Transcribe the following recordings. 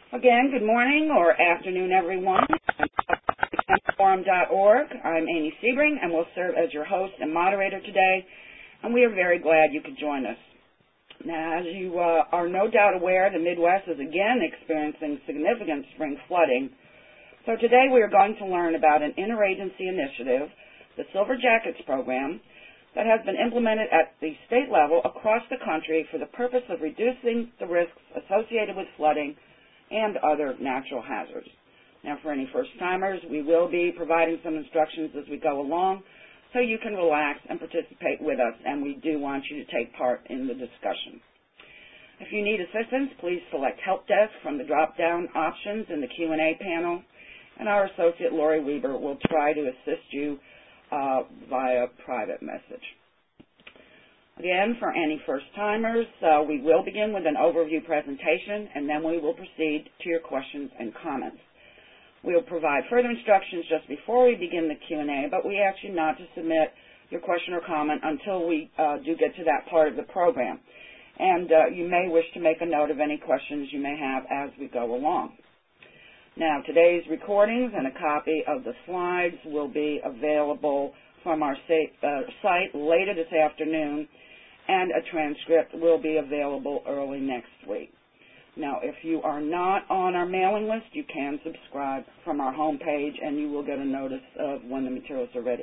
Again, good morning or afternoon, everyone. Forum.org. I'm Amy Sebring, and will serve as your host and moderator today, and we are very glad you could join us. Now, as you are no doubt aware, the Midwest is again experiencing significant spring flooding. So today we are going to learn about an interagency initiative, the Silver Jackets program, that has been implemented at the state level across the country for the purpose of reducing the risks associated with flooding and other natural hazards. Now, for any first-timers, we will be providing some instructions as we go along so you can relax and participate with us, and we do want you to take part in the discussion. If you need assistance, please select Help Desk from the drop-down options in the Q&A panel, and our associate, Lori Weber, will try to assist you via private message. Again, for any first-timers, we will begin with an overview presentation, and then we will proceed to your questions and comments. We will provide further instructions just before we begin the Q&A, but we ask you not to submit your question or comment until we do get to that part of the program. And you may wish to make a note of any questions you may have as we go along. Now, today's recordings and a copy of the slides will be available from our site later this afternoon, and a transcript will be available early next week. Now, if you are not on our mailing list, you can subscribe from our homepage, and you will get a notice of when the materials are ready.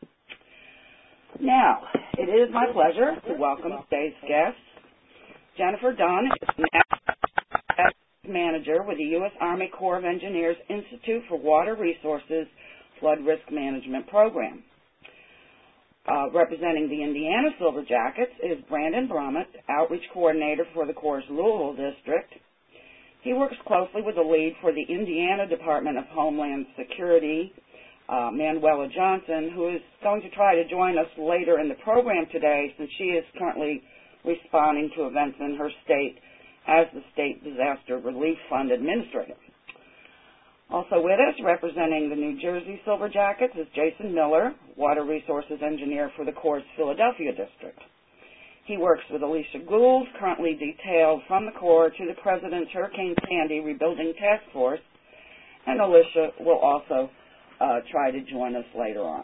Now, it is my pleasure to welcome today's guests. Jennifer Dunn is National Manager with the U.S. Army Corps of Engineers Institute for Water Resources Flood Risk Management Program. Representing the Indiana Silver Jackets is Brandon Brummett, Outreach Coordinator for the Corps' Louisville District. He works closely with the lead for the Indiana Department of Homeland Security, Manuela Johnson, who is going to try to join us later in the program today since she is currently responding to events in her state as the State Disaster Relief Fund Administrator. Also with us, representing the New Jersey Silver Jackets, is Jason Miller, Water Resources Engineer for the Corps' Philadelphia District. He works with Alicia Gould, currently detailed from the Corps to the President's Hurricane Sandy Rebuilding Task Force, and Alicia will also try to join us later on.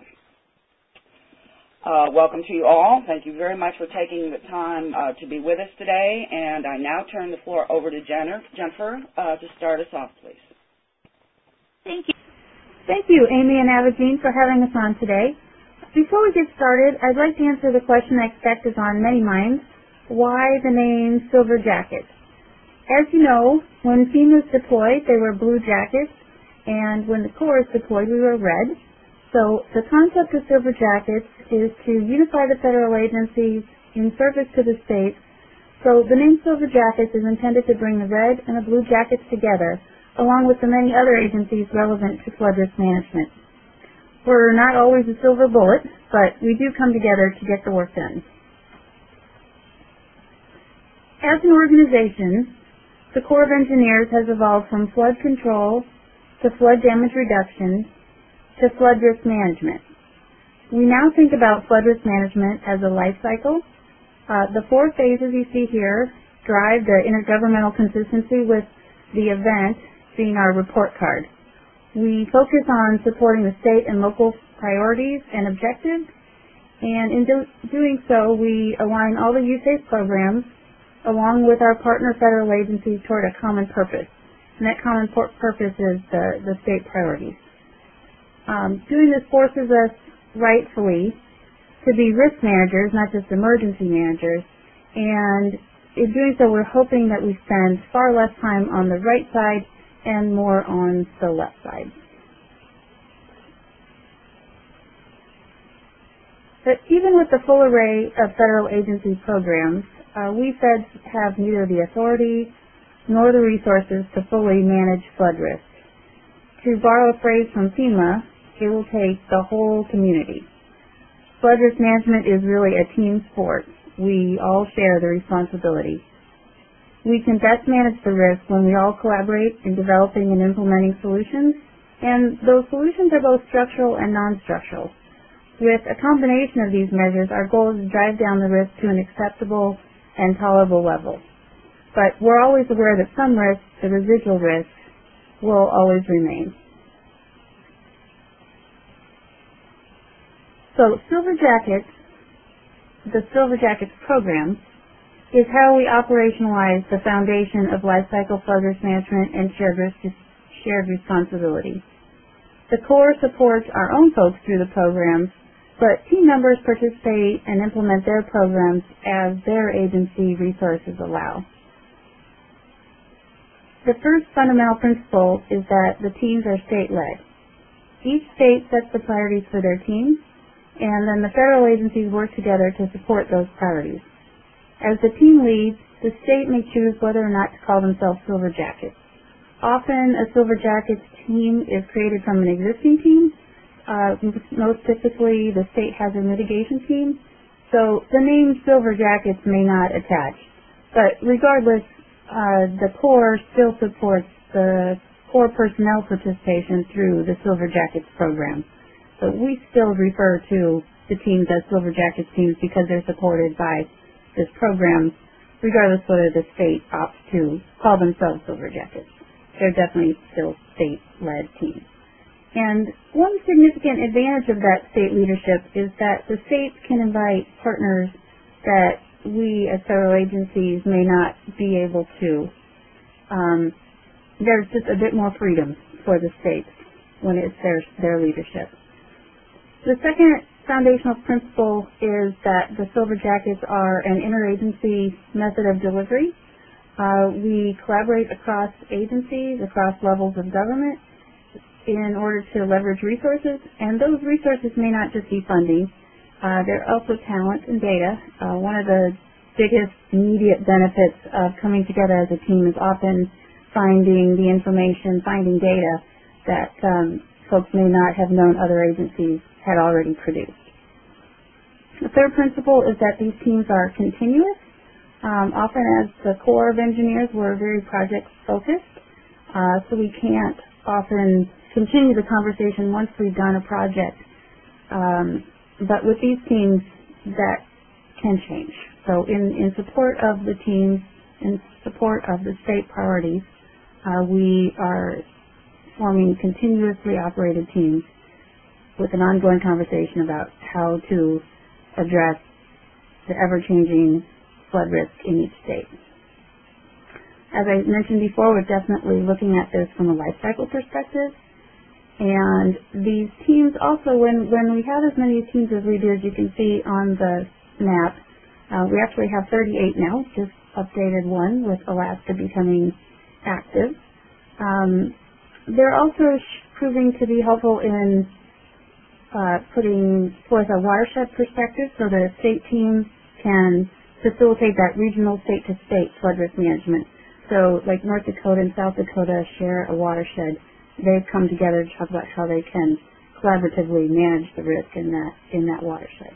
Welcome to you all. Thank you very much for taking the time to be with us today, and I now turn the floor over to Jennifer to start us off, please. Thank you. Thank you, Amy and Abidine, for having us on today. Before we get started, I'd like to answer the question I expect is on many minds: why the name Silver Jackets? As you know, when FEMA was deployed, they were blue jackets, and when the Corps was deployed, we were red. So the concept of Silver Jackets is to unify the federal agencies in service to the states. So the name Silver Jackets is intended to bring the red and the blue jackets together, along with the many other agencies relevant to flood risk management. We're not always a silver bullet, but we do come together to get the work done. As an organization, the Corps of Engineers has evolved from flood control to flood damage reduction to flood risk management. We now think about flood risk management as a life cycle. The 4 phases you see here drive the intergovernmental consistency with the event being our report card. We focus on supporting the state and local priorities and objectives, and in doing so, we align all the USAFE programs along with our partner federal agencies toward a common purpose, and that common purpose is the state priorities. Doing this forces us rightfully to be risk managers, not just emergency managers, and in doing so, we're hoping that we spend far less time on the right side and more on the left side. But even with the full array of federal agency programs, we feds have neither the authority nor the resources to fully manage flood risk. To borrow a phrase from FEMA, it will take the whole community. Flood risk management is really a team sport. We all share the responsibility. We can best manage the risk when we all collaborate in developing and implementing solutions, and those solutions are both structural and non-structural. With a combination of these measures, our goal is to drive down the risk to an acceptable and tolerable level. but we're always aware that some risks, the residual risks, will always remain. So Silver Jackets, the Silver Jackets program, is how we operationalize the foundation of lifecycle flood risk management and shared responsibility. The Corps supports our own folks through the programs, but team members participate and implement their programs as their agency resources allow. The first fundamental principle is that the teams are state-led. Each state sets the priorities for their teams, and then the federal agencies work together to support those priorities. As the team leads, the state may choose whether or not to call themselves Silver Jackets. Often, a Silver Jackets team is created from an existing team. Most typically, the state has a mitigation team, so the name Silver Jackets may not attach. But regardless, the Corps still supports the Corps personnel participation through the Silver Jackets program. So we still refer to the teams as Silver Jackets teams because they're supported by this program, regardless whether the state opts to call themselves Silver Jackets. They're definitely still state-led teams. And one significant advantage of that state leadership is that the states can invite partners that we as federal agencies may not be able to. There's just a bit more freedom for the states when it's their leadership. The second foundational principle is that the Silver Jackets are an interagency method of delivery. We collaborate across agencies, across levels of government in order to leverage resources, and those resources may not just be funding. They're also talent and data. One of the biggest immediate benefits of coming together as a team is often finding the information, finding data that folks may not have known other agencies had already produced. The third principle is that these teams are continuous. Often as the Corps of Engineers, we're very project-focused, so we can't often continue the conversation once we've done a project. But with these teams, that can change. So in support of the teams, in support of the state priorities, we are forming continuously operated teams with an ongoing conversation about how to address the ever-changing flood risk in each state. As I mentioned before, we're definitely looking at this from a life cycle perspective. And these teams also, when we have as many teams as we do, as you can see on the map, we actually have 38 now, just updated one with Alaska becoming active. They're also proving to be helpful in putting forth a watershed perspective so that state teams can facilitate that regional state-to-state flood risk management. So like North Dakota and South Dakota share a watershed. They've come together to talk about how they can collaboratively manage the risk in that watershed.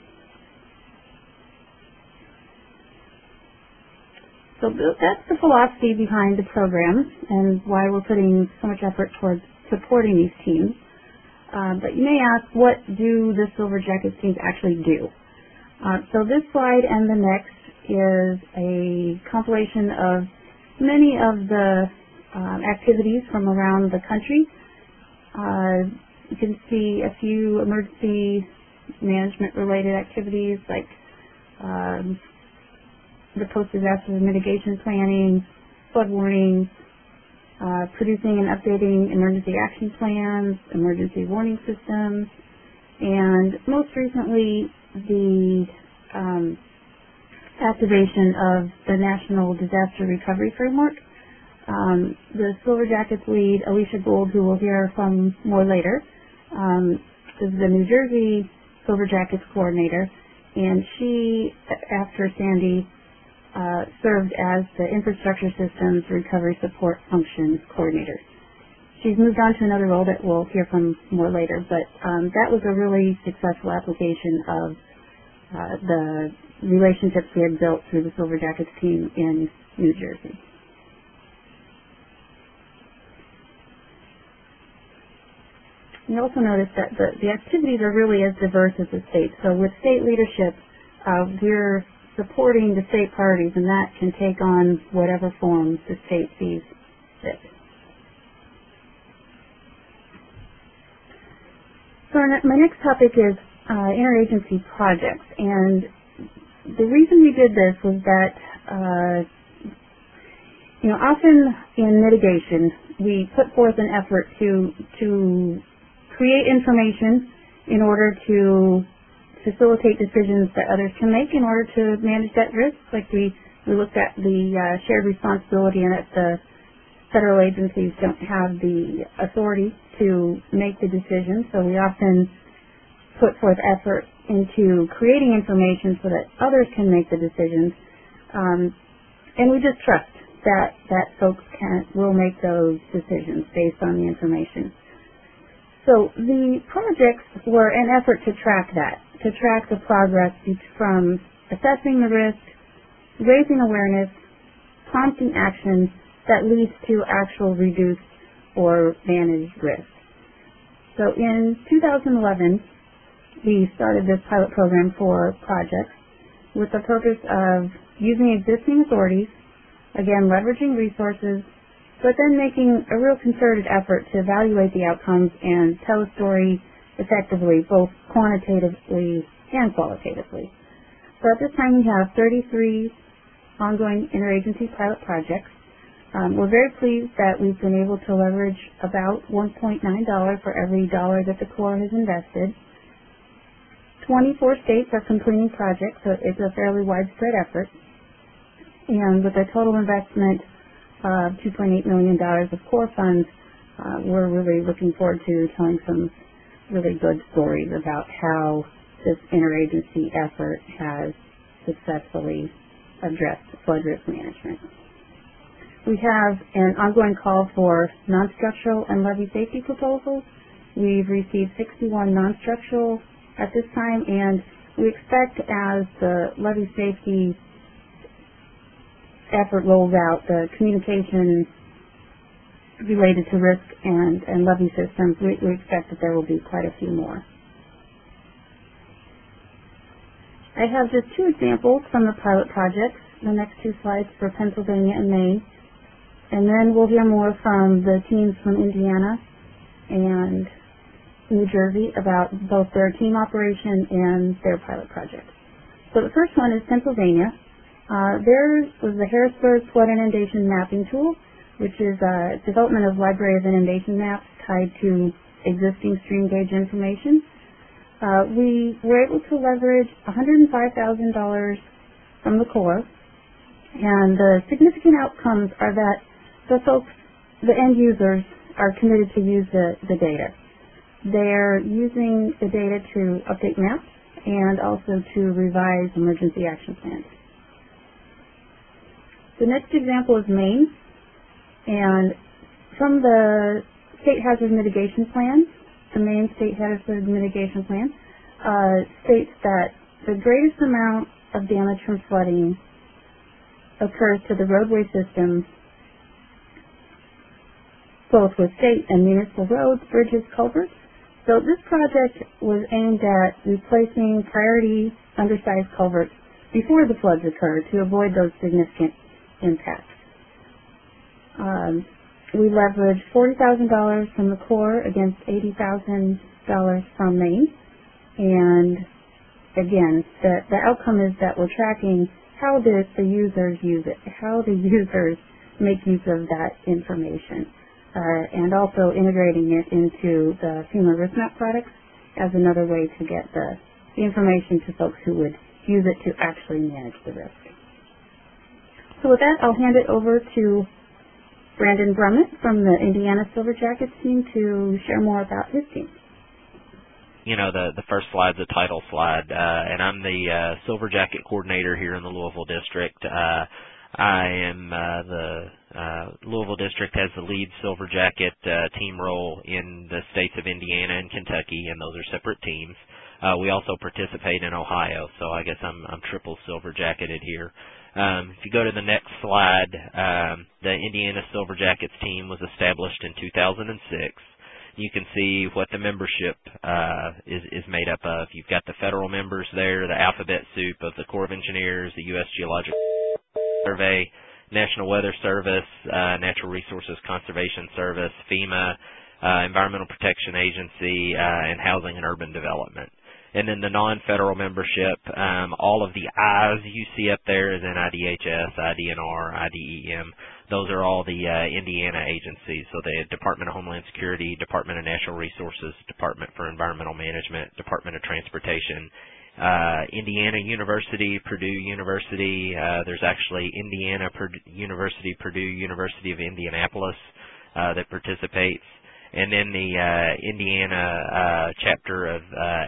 So that's the philosophy behind the program and why we're putting so much effort towards supporting these teams. But you may ask, what do the Silver Jackets teams actually do? So this slide and the next is a compilation of many of the activities from around the country. You can see a few emergency management related activities like the post-disaster mitigation planning, flood warnings, producing and updating emergency action plans, emergency warning systems, and most recently the activation of the National Disaster Recovery Framework. The Silver Jackets lead, Alicia Gould, who we'll hear from more later, is the New Jersey Silver Jackets coordinator, and she, after Sandy, served as the Infrastructure Systems Recovery Support Function coordinator. She's moved on to another role that we'll hear from more later, but that was a really successful application of the relationships we had built through the Silver Jackets team in New Jersey. You also notice that the activities are really as diverse as the state. So with state leadership, we're supporting the state priorities, and that can take on whatever form the state sees fit. So my next topic is interagency projects, and the reason we did this was that often in mitigation we put forth an effort to create information in order to facilitate decisions that others can make in order to manage that risk. Like we looked at the shared responsibility, and that the federal agencies don't have the authority to make the decision, so we often put forth effort into creating information so that others can make the decisions, and we just trust that folks will make those decisions based on the information. So the projects were an effort to track that, to track the progress from assessing the risk, raising awareness, prompting action that leads to actual reduced or managed risk. So in 2011, we started this pilot program for projects with the purpose of using existing authorities, again leveraging resources, but then making a real concerted effort to evaluate the outcomes and tell a story effectively, both quantitatively and qualitatively. So at this time we have 33 ongoing interagency pilot projects. We're very pleased that we've been able to leverage about $1.9 for every dollar that the Corps has invested. 24 states are completing projects, so it's a fairly widespread effort. And with a total investment of $2.8 million of Corps funds, we're really looking forward to telling some really good stories about how this interagency effort has successfully addressed flood risk management. We have an ongoing call for non-structural and levee safety proposals. We've received 61 non-structural at this time, and we expect as the levee safety effort rolls out, the communication related to risk and levee systems, we expect that there will be quite a few more. I have just two examples from the pilot projects, the next two slides for Pennsylvania and Maine, and then we'll hear more from the teams from Indiana and New Jersey about both their team operation and their pilot project. So the first one is Pennsylvania. There was the Harrisburg Flood Inundation Mapping Tool, which is a development of library of inundation maps tied to existing stream gauge information. We were able to leverage $105,000 from the Corps, and the significant outcomes are that the folks, the end users, are committed to use the data. They're using the data to update maps and also to revise emergency action plans. The next example is Maine, and from the State Hazard Mitigation Plan, the Maine State Hazard Mitigation Plan states that the greatest amount of damage from flooding occurs to the roadway system, both with state and municipal roads, bridges, culverts. So this project was aimed at replacing priority undersized culverts before the floods occur to avoid those significant impacts. We leveraged $40,000 from the Corps against $80,000 from Maine, and again, the outcome is that we're tracking how the users use it, how the users make use of that information, and also integrating it into the FEMA risk map products as another way to get the information to folks who would use it to actually manage the risk. So with that, I'll hand it over to Brandon Brummett from the Indiana Silver Jackets team to share more about his team. You know, the first slide's a title slide, and I'm the Silver Jacket coordinator here in the Louisville District. I am the Louisville District has the lead Silver Jacket team role in the states of Indiana and Kentucky, and those are separate teams. We also participate in Ohio, so I guess I'm triple Silver Jacketed here. If you go to the next slide, the Indiana Silver Jackets team was established in 2006. you can see what the membership is made up of. You've got the federal members there, the alphabet soup of the Corps of Engineers, the U.S. Geological Survey, National Weather Service, Natural Resources Conservation Service, FEMA, Environmental Protection Agency, and Housing and Urban Development. And then the non-federal membership, all of the I's you see up there is NIDHS, IDNR, IDEM. Those are all the Indiana agencies. So the Department of Homeland Security, Department of Natural Resources, Department for Environmental Management, Department of Transportation, Indiana University, Purdue University. There's actually Indiana University, Purdue University of Indianapolis that participates. And then the Indiana chapter of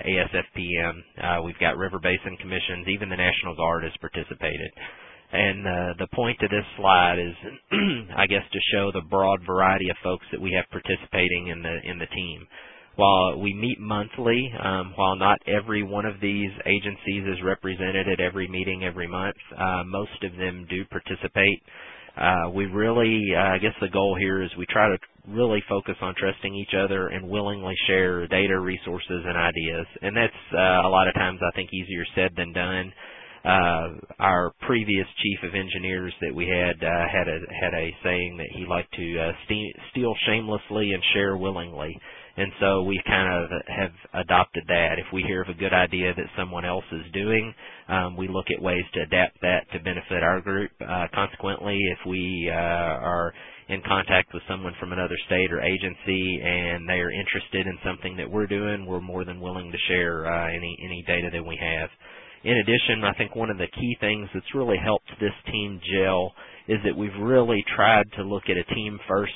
ASFPM, we've got River Basin Commissions, even the National Guard has participated. And the point of this slide is, I guess, to show the broad variety of folks that we have participating in the team. While we meet monthly, while not every one of these agencies is represented at every meeting every month, most of them do participate. We really, I guess the goal here is we try to really focus on trusting each other and willingly share data, resources, and ideas. And that's a lot of times, I think, easier said than done. Our previous chief of engineers that we had had a saying that he liked to steal shamelessly and share willingly. And so we kind of have adopted that. If we hear of a good idea that someone else is doing, we look at ways to adapt that to benefit our group. Consequently, if we are in contact with someone from another state or agency and they are interested in something that we're doing, we're more than willing to share any data that we have. In addition, I think one of the key things that's really helped this team gel is that we've really tried to look at a team-first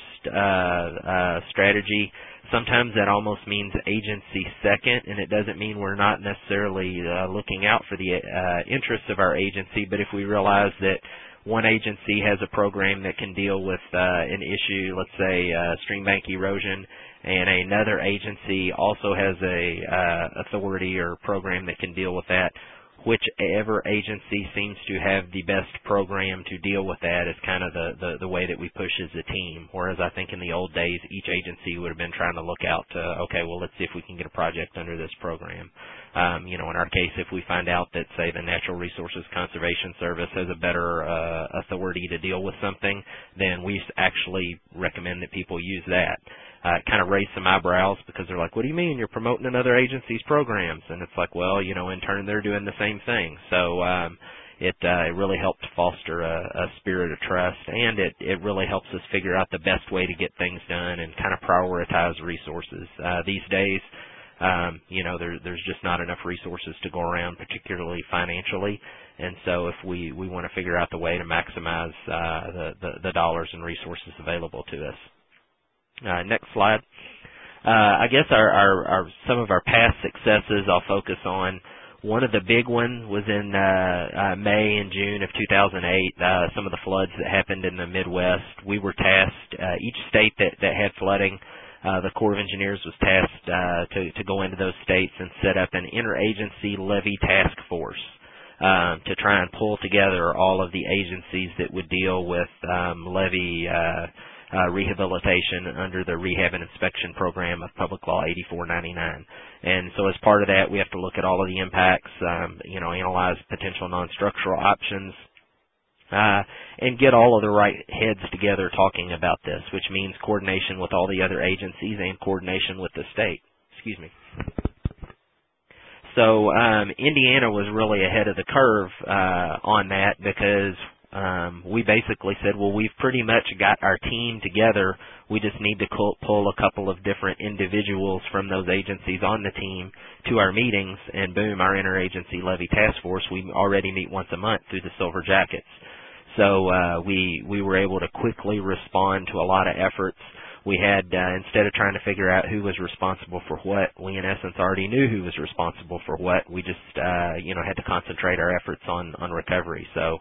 strategy. Sometimes that almost means agency second, and it doesn't mean we're not necessarily looking out for the interests of our agency, but if we realize that one agency has a program that can deal with an issue, let's say stream bank erosion, and another agency also has a authority or program that can deal with that, whichever agency seems to have the best program to deal with that is kind of the way that we push as a team. Whereas I think in the old days, each agency would have been trying to look out to, okay, well, let's see if we can get a project under this program. In our case, if we find out that, say, the Natural Resources Conservation Service has a better authority to deal with something, then we actually recommend that people use that. It kind of raised some eyebrows because they're like, what do you mean you're promoting another agency's programs? And it's like, well, in turn they're doing the same thing. So it really helped foster a spirit of trust, and it really helps us figure out the best way to get things done and kind of prioritize resources. These days, there's just not enough resources to go around, particularly financially. And so if we want to figure out the way to maximize the dollars and resources available to us. Next slide. I guess our some of our past successes I'll focus on. One of the big ones was in May and June of 2008, some of the floods that happened in the Midwest. We were tasked, each state that had flooding, the Corps of Engineers was tasked to go into those states and set up an interagency levee task force to try and pull together all of the agencies that would deal with levee rehabilitation under the Rehab and Inspection Program of Public Law 8499. And so as part of that, we have to look at all of the impacts, analyze potential non-structural options, and get all of the right heads together talking about this, which means coordination with all the other agencies and coordination with the state. Excuse me. So Indiana was really ahead of the curve on that because we basically said, well, we've pretty much got our team together. We just need to pull a couple of different individuals from those agencies on the team to our meetings, and boom, our interagency levee task force. We already meet once a month through the Silver Jackets. So we were able to quickly respond to a lot of efforts. We had, instead of trying to figure out who was responsible for what, we in essence already knew who was responsible for what. We just, had to concentrate our efforts on recovery. So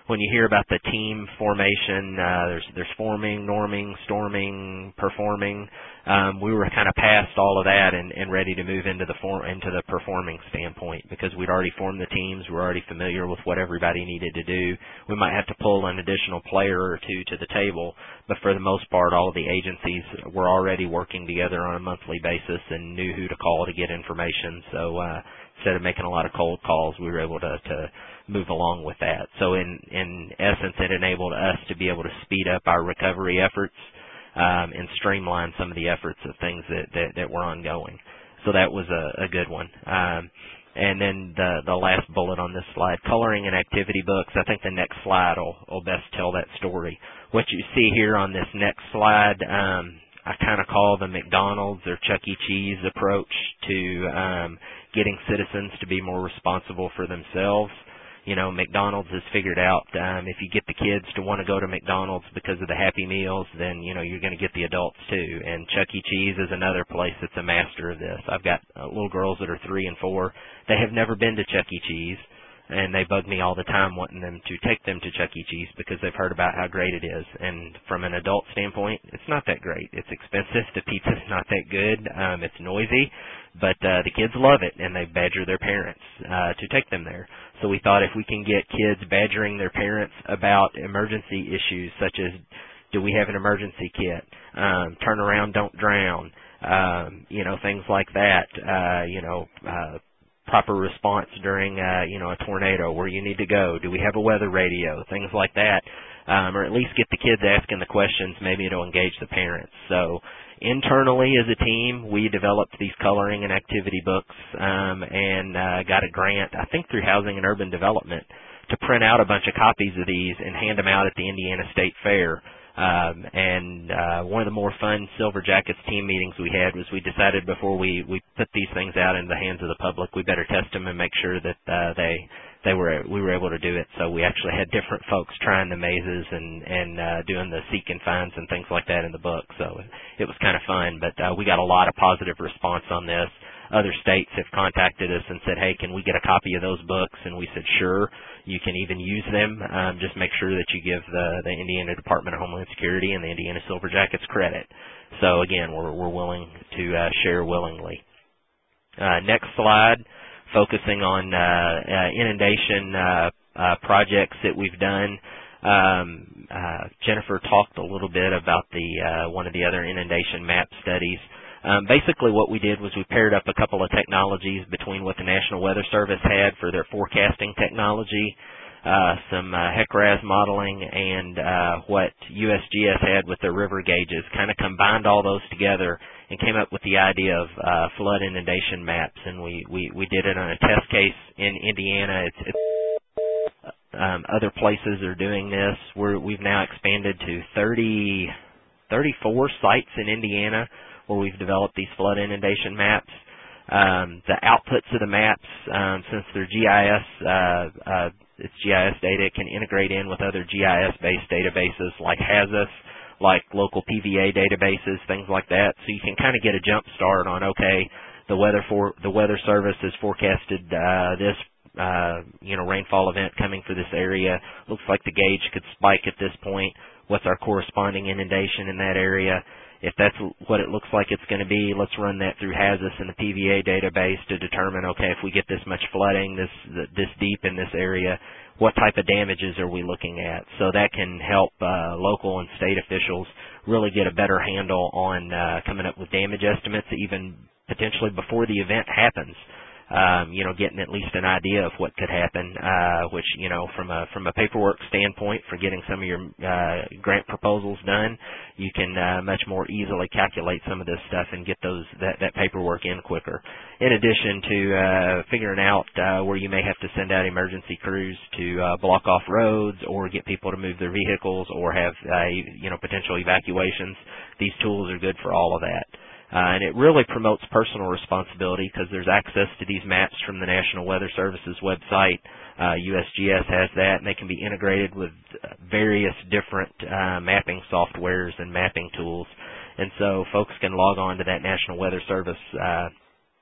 when you hear about the team formation, there's forming, norming, storming, performing. We were kind of past all of that and ready to move into the performing standpoint because we'd already formed the teams. We're already familiar with what everybody needed to do. We might have to pull an additional player or two to the table, but for the most part, all of the agencies were already working together on a monthly basis and knew who to call to get information. So instead of making a lot of cold calls, we were able to move along with that. So in essence, it enabled us to be able to speed up our recovery efforts and streamline some of the efforts of things that were ongoing. So that was a good one. And then the last bullet on this slide, coloring and activity books. I think the next slide will best tell that story. What you see here on this next slide, I kind of call the McDonald's or Chuck E. Cheese approach to getting citizens to be more responsible for themselves. You know, McDonald's has figured out if you get the kids to want to go to McDonald's because of the Happy Meals, then, you know, you're going to get the adults too. And Chuck E. Cheese is another place that's a master of this. I've got little girls that are 3 and 4. They have never been to Chuck E. Cheese, and they bug me all the time wanting them to take them to Chuck E. Cheese because they've heard about how great it is. And from an adult standpoint, it's not that great. It's expensive. The pizza's not that good. It's noisy. But the kids love it, and they badger their parents to take them there. So we thought if we can get kids badgering their parents about emergency issues such as, do we have an emergency kit? Turn around, don't drown. You know, things like that. Proper response during, a tornado, where you need to go. Do we have a weather radio? Things like that. Or at least get the kids asking the questions. Maybe it'll engage the parents. So internally as a team, we developed these coloring and activity books and got a grant, I think through Housing and Urban Development, to print out a bunch of copies of these and hand them out at the Indiana State Fair. One of the more fun Silver Jackets team meetings we had was we decided before we put these things out into the hands of the public, we better test them and make sure that we were able to do it. So we actually had different folks trying the mazes and doing the seek and finds and things like that in the book. So it was kind of fun, but we got a lot of positive response on this. Other states have contacted us and said, hey, can we get a copy of those books? And we said, sure, you can even use them. Just make sure that you give the Indiana Department of Homeland Security and the Indiana Silver Jackets credit. So again, we're willing to share willingly. Next slide, focusing on inundation projects that we've done. Jennifer talked a little bit about one of the other inundation map studies. Basically what we did was we paired up a couple of technologies between what the National Weather Service had for their forecasting technology, some HEC-RAS modeling, and what USGS had with their river gauges, kind of combined all those together and came up with the idea of flood inundation maps. And we did it on a test case in Indiana. Other places are doing this. We've now expanded to 34 sites in Indiana where we've developed these flood inundation maps. The outputs of the maps, since they're GIS, it's GIS data, it can integrate in with other GIS-based databases like HAZUS, like local PVA databases, things like that. So you can kind of get a jump start on, okay, the Weather Service has forecasted this rainfall event coming for this area. Looks like the gauge could spike at this point. What's our corresponding inundation in that area? If that's what it looks like it's going to be, let's run that through HAZUS and the PVA database to determine, okay, if we get this much flooding, this deep in this area, what type of damages are we looking at? So that can help local and state officials really get a better handle on coming up with damage estimates even potentially before the event happens. Getting at least an idea of what could happen, which, from a paperwork standpoint for getting some of your grant proposals done, you can much more easily calculate some of this stuff and get that paperwork in quicker. In addition to figuring out where you may have to send out emergency crews to block off roads or get people to move their vehicles or have potential evacuations, these tools are good for all of that. And it really promotes personal responsibility because there's access to these maps from the National Weather Service's website. USGS has that, and they can be integrated with various different mapping softwares and mapping tools. And so folks can log on to that National Weather Service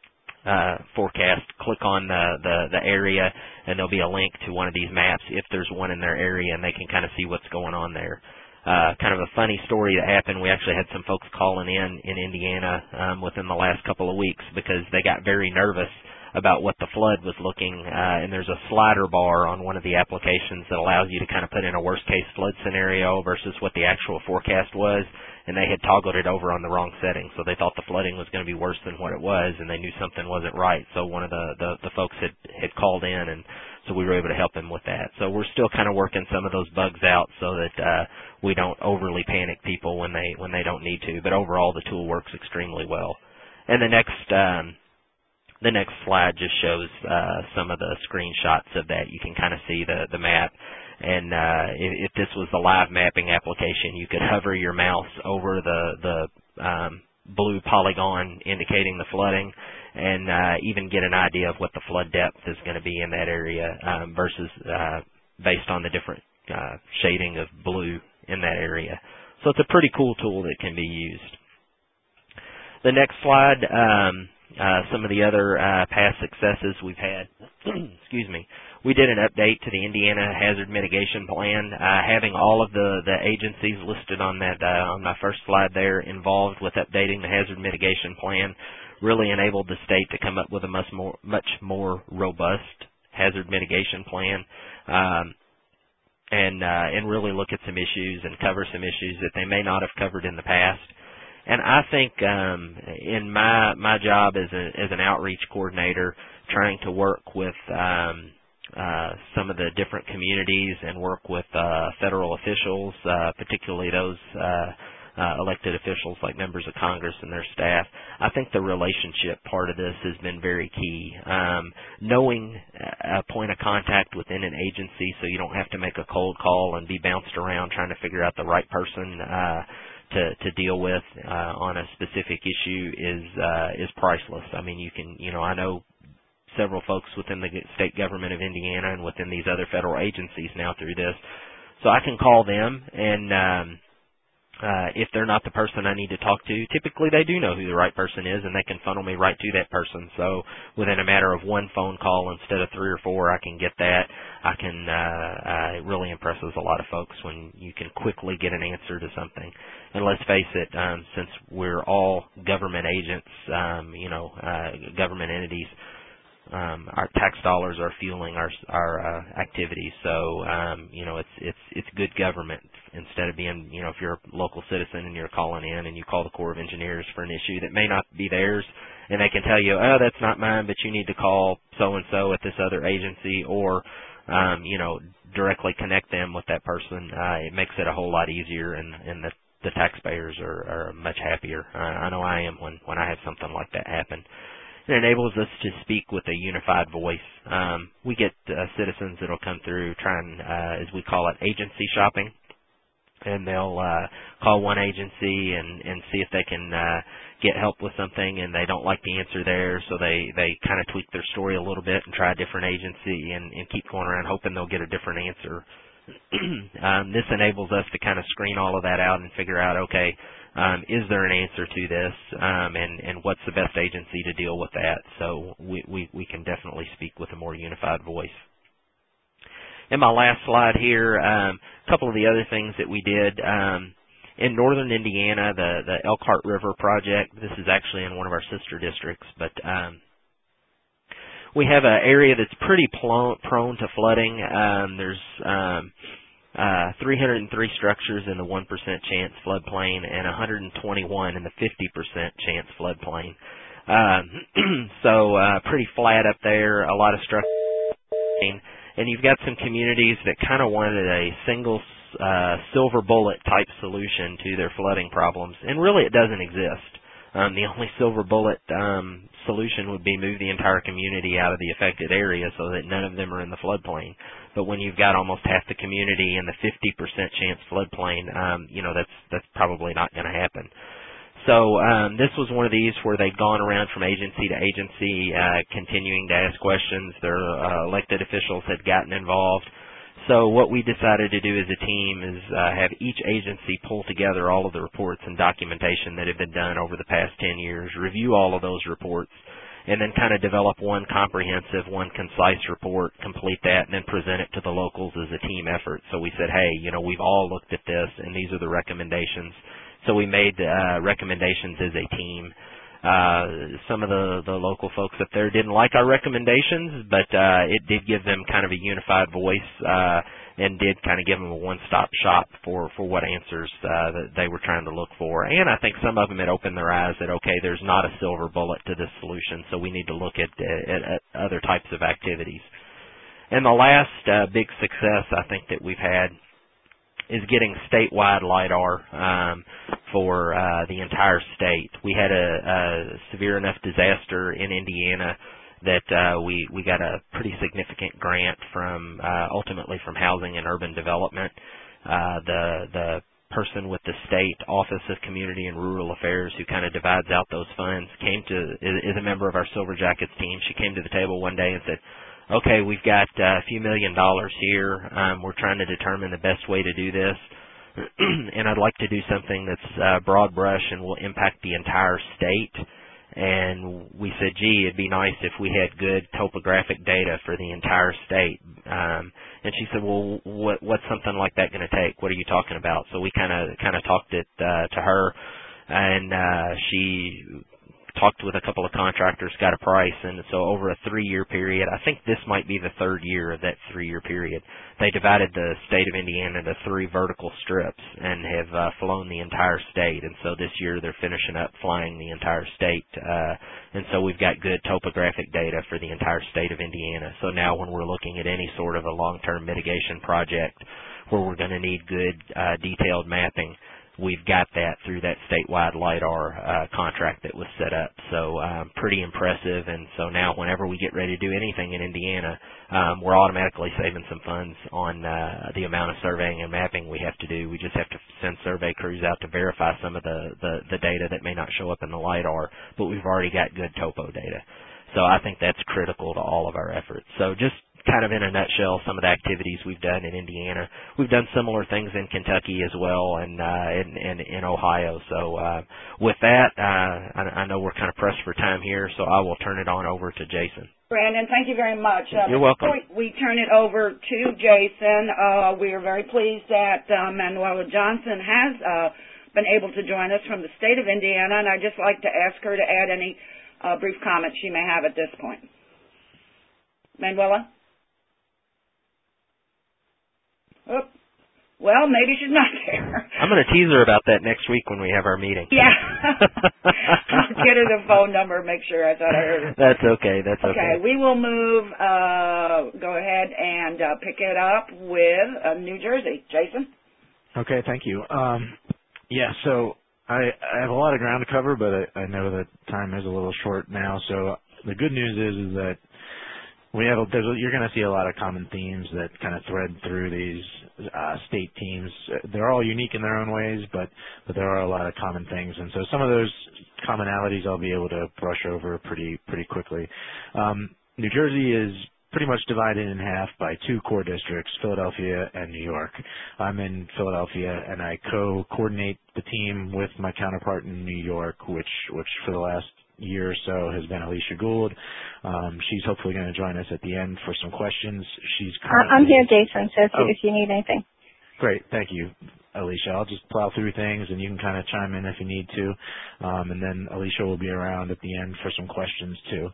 forecast, click on the area, and there'll be a link to one of these maps if there's one in their area, and they can kind of see what's going on there. Kind of a funny story that happened. We actually had some folks calling in Indiana within the last couple of weeks because they got very nervous about what the flood was looking, and there's a slider bar on one of the applications that allows you to kind of put in a worst-case flood scenario versus what the actual forecast was, and they had toggled it over on the wrong setting, so they thought the flooding was going to be worse than what it was, and they knew something wasn't right. So one of the folks had called in, and so we were able to help them with that. So we're still kind of working some of those bugs out so that we don't overly panic people when they don't need to. But overall, the tool works extremely well. And the next slide just shows some of the screenshots of that. You can kind of see the map. And if this was the live mapping application, you could hover your mouse over the blue polygon indicating the flooding and even get an idea of what the flood depth is going to be in that area versus based on the different shading of blue in that area. So it's a pretty cool tool that can be used. The next slide, some of the other past successes we've had. Excuse me. We did an update to the Indiana Hazard Mitigation Plan, having all of the agencies listed on that on my first slide there involved with updating the Hazard Mitigation Plan really enabled the state to come up with a much more robust hazard mitigation plan and really look at some issues and cover some issues that they may not have covered in the past. And I think in my job as an outreach coordinator, trying to work with some of the different communities and work with federal officials, particularly those elected officials like members of Congress and their staff, I think the relationship part of this has been very key. Knowing a point of contact within an agency so you don't have to make a cold call and be bounced around trying to figure out the right person to deal with on a specific issue is priceless. I mean, I know several folks within the state government of Indiana and within these other federal agencies now through this. So I can call them, and if they're not the person I need to talk to, typically they do know who the right person is, and they can funnel me right to that person. So within a matter of one phone call instead of 3 or 4, I can get that. It really impresses a lot of folks when you can quickly get an answer to something. And let's face it, since we're all government agents, government entities, our tax dollars are fueling our activities. So it's good government instead of being, if you're a local citizen and you're calling in and you call the Corps of Engineers for an issue that may not be theirs, and they can tell you, oh, that's not mine, but you need to call so and so at this other agency, or directly connect them with that person. It makes it a whole lot easier, and the taxpayers are much happier. I know I am when I have something like that happen. It enables us to speak with a unified voice. We get citizens that will come through trying, as we call it, agency shopping, and they'll call one agency and see if they can get help with something, and they don't like the answer there, so they kind of tweak their story a little bit and try a different agency and keep going around hoping they'll get a different answer. This enables us to kind of screen all of that out and figure out, okay, is there an answer to this, and what's the best agency to deal with that? So we can definitely speak with a more unified voice. In my last slide here, a couple of the other things that we did. In northern Indiana, the Elkhart River project, this is actually in one of our sister districts, but we have an area that's pretty prone to flooding. There's 303 structures in the 1% chance floodplain and 121 in the 50% chance floodplain. So pretty flat up there, a lot of structures. And you've got some communities that kind of wanted a single silver bullet type solution to their flooding problems. And really it doesn't exist. The only silver bullet solution would be move the entire community out of the affected area so that none of them are in the floodplain. But when you've got almost half the community in the 50% chance floodplain, that's probably not going to happen. So this was one of these where they'd gone around from agency to agency, continuing to ask questions. Their elected officials had gotten involved. So what we decided to do as a team is have each agency pull together all of the reports and documentation that have been done over the past 10 years, review all of those reports, and then kind of develop one comprehensive, one concise report, complete that, and then present it to the locals as a team effort. So we said, hey, we've all looked at this, and these are the recommendations. So we made recommendations as a team. Some of the local folks up there didn't like our recommendations, but it did give them kind of a unified voice and did kind of give them a one-stop shop for what answers that they were trying to look for. And I think some of them had opened their eyes that, okay, there's not a silver bullet to this solution, so we need to look at other types of activities. And the last big success I think that we've had is getting statewide LIDAR for the entire state. We had a severe enough disaster in Indiana that we got a pretty significant grant from ultimately from Housing and Urban Development. The person with the State Office of Community and Rural Affairs who kind of divides out those funds is a member of our Silver Jackets team. She came to the table one day and said, okay, we've got a few $1 million here. We're trying to determine the best way to do this. And I'd like to do something that's broad brush and will impact the entire state. And we said, gee, it'd be nice if we had good topographic data for the entire state. And she said, well, what's something like that going to take? What are you talking about? So we kind of talked it to her, and she talked with a couple of contractors, got a price, and so over a 3-year period, I think this might be the 3rd year of that 3-year period, they divided the state of Indiana into 3 vertical strips and have flown the entire state. And so this year they're finishing up flying the entire state. And so we've got good topographic data for the entire state of Indiana. So now when we're looking at any sort of a long-term mitigation project where we're going to need good detailed mapping, we've got that through that statewide LIDAR contract that was set up. So pretty impressive. And so now whenever we get ready to do anything in Indiana, we're automatically saving some funds on the amount of surveying and mapping we have to do. We just have to send survey crews out to verify some of the data that may not show up in the LIDAR, but we've already got good topo data. So I think that's critical to all of our efforts. So just kind of in a nutshell, some of the activities we've done in Indiana. We've done similar things in Kentucky as well, and in Ohio. So with that, I know we're kind of pressed for time here, so I will turn it on over to Jason. Brandon, thank you very much. You're welcome. Before we turn it over to Jason, we are very pleased that Manuela Johnson has been able to join us from the state of Indiana, and I'd just like to ask her to add any brief comments she may have at this point. Manuela? Oh, well, maybe she's not there. I'm going to tease her about that next week when we have our meeting. Yeah. I'll get her the phone number, make sure I thought I heard her. That's okay. That's okay. Okay, we will move, go ahead and pick it up with New Jersey. Jason? Okay, thank you. So I have a lot of ground to cover, but I know that time is a little short now. So the good news is that you're going to see a lot of common themes that kind of thread through these state teams. They're all unique in their own ways, but there are a lot of common things, and so some of those commonalities I'll be able to brush over pretty quickly. New Jersey is pretty much divided in half by 2 core districts, Philadelphia and New York. I'm in Philadelphia, and I co-coordinate the team with my counterpart in New York, which for the last year or so has been Alicia Gould. She's hopefully going to join us at the end for some questions. I'm here, Jason, so if you need anything. Great, thank you, Alicia. I'll just plow through things and you can kind of chime in if you need to. And then Alicia will be around at the end for some questions too.